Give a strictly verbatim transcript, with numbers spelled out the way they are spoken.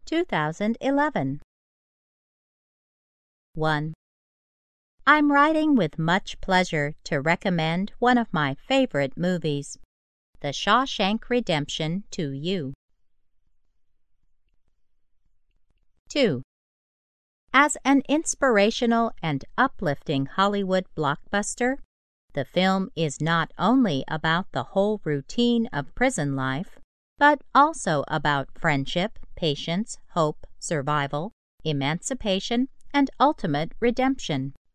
two thousand eleven. one. I'm writing with much pleasure to recommend one of my favorite movies, The Shawshank Redemption, to you. two. As an inspirational and uplifting Hollywood blockbuster, the film is not only about the whole routine of prison life, but also about friendship, patience, hope, survival, emancipation, and ultimate redemption.